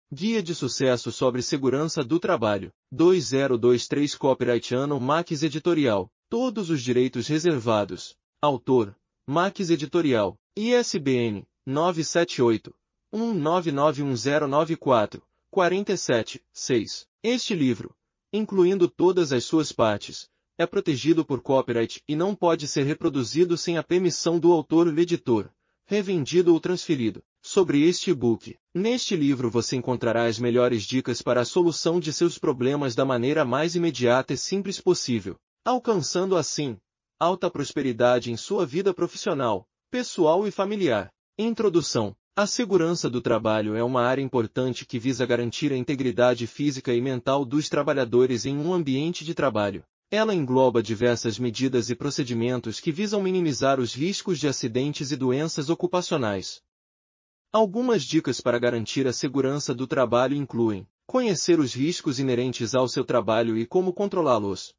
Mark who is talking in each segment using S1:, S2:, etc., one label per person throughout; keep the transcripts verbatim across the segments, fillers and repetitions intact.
S1: Guia de sucesso sobre segurança do trabalho. dois mil e vinte e três Copyright Ano Max Editorial. Todos os direitos reservados. Autor: Max Editorial. I S B N nove sete oito, um nove nove um zero nove quatro, quatro sete, seis. Este livro, incluindo todas as suas partes, é protegido por copyright e não pode ser reproduzido sem a permissão do autor ou editor, revendido ou transferido. Sobre este e-book. Neste livro você encontrará as melhores dicas para a solução de seus problemas da maneira mais imediata e simples possível, alcançando assim alta prosperidade em sua vida profissional, pessoal e familiar. Introdução. A segurança do trabalho é uma área importante que visa garantir a integridade física e mental dos trabalhadores em um ambiente de trabalho. Ela engloba diversas medidas e procedimentos que visam minimizar os riscos de acidentes e doenças ocupacionais. Algumas dicas para garantir a segurança do trabalho incluem: conhecer os riscos inerentes ao seu trabalho e como controlá-los.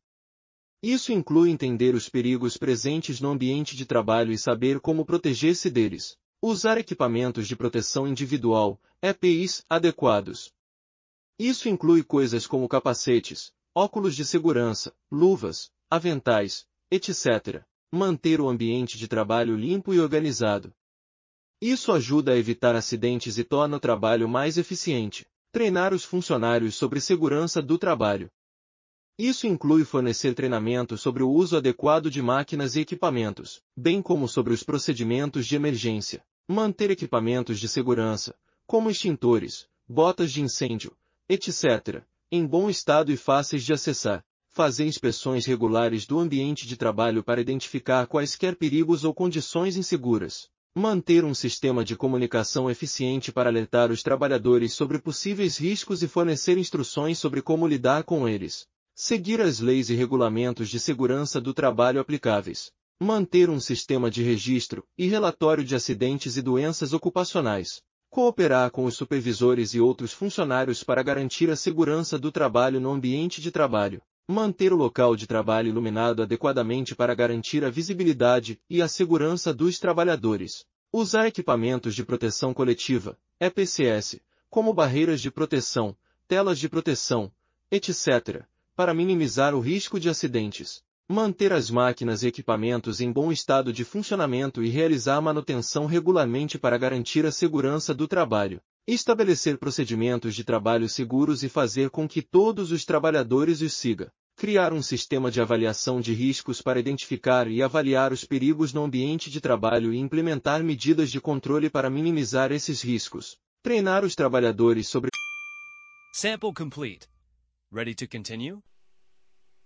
S1: Isso inclui entender os perigos presentes no ambiente de trabalho e saber como proteger-se deles. Usar equipamentos de proteção individual, E P Is, adequados. Isso inclui coisas como capacetes, óculos de segurança, luvas, aventais, etcétera. Manter o ambiente de trabalho limpo e organizado. Isso ajuda a evitar acidentes e torna o trabalho mais eficiente. Treinar os funcionários sobre segurança do trabalho. Isso inclui fornecer treinamento sobre o uso adequado de máquinas e equipamentos, bem como sobre os procedimentos de emergência. Manter equipamentos de segurança, como extintores, botas de incêndio, etcétera, em bom estado e fáceis de acessar. Fazer inspeções regulares do ambiente de trabalho para identificar quaisquer perigos ou condições inseguras. Manter um sistema de comunicação eficiente para alertar os trabalhadores sobre possíveis riscos e fornecer instruções sobre como lidar com eles. Seguir as leis e regulamentos de segurança do trabalho aplicáveis. Manter um sistema de registro e relatório de acidentes e doenças ocupacionais. Cooperar com os supervisores e outros funcionários para garantir a segurança do trabalho no ambiente de trabalho. Manter o local de trabalho iluminado adequadamente para garantir a visibilidade e a segurança dos trabalhadores. Usar equipamentos de proteção coletiva, E P C S, como barreiras de proteção, telas de proteção, etcétera, para minimizar o risco de acidentes. Manter as máquinas e equipamentos em bom estado de funcionamento e realizar manutenção regularmente para garantir a segurança do trabalho. Estabelecer procedimentos de trabalho seguros e fazer com que todos os trabalhadores os sigam. Criar um sistema de avaliação de riscos para identificar e avaliar os perigos no ambiente de trabalho e implementar medidas de controle para minimizar esses riscos. Treinar os trabalhadores sobre...
S2: Sample complete. Ready to continue?